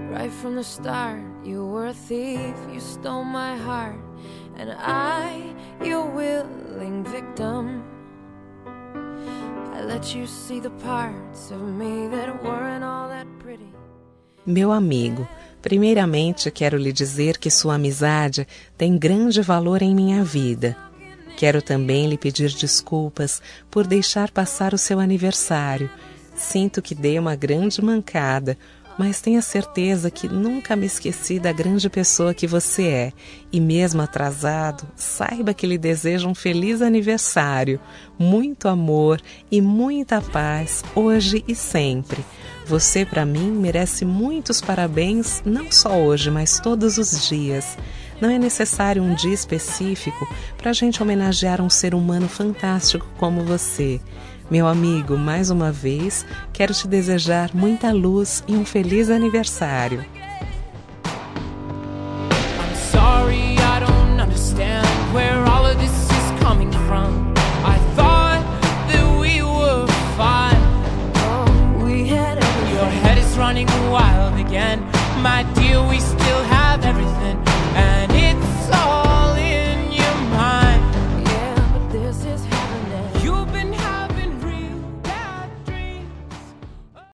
Right from the start, you were a thief, you stole my heart, and I, your willing victim. I let you see the parts of me that weren't all that pretty. Meu amigo, primeiramente quero lhe dizer que sua amizade tem grande valor em minha vida. Quero também lhe pedir desculpas por deixar passar o seu aniversário. Sinto que dei uma grande mancada, mas tenha certeza que nunca me esqueci da grande pessoa que você é. E mesmo atrasado, saiba que lhe desejo um feliz aniversário, muito amor e muita paz, hoje e sempre. Você, para mim, merece muitos parabéns, não só hoje, mas todos os dias. Não é necessário um dia específico para a gente homenagear um ser humano fantástico como você. Meu amigo, mais uma vez, quero te desejar muita luz e um feliz aniversário. I'm sorry, I don't understand where all of this is coming from. I thought that we were fine. Oh, we had everything. Your head is running wild again. My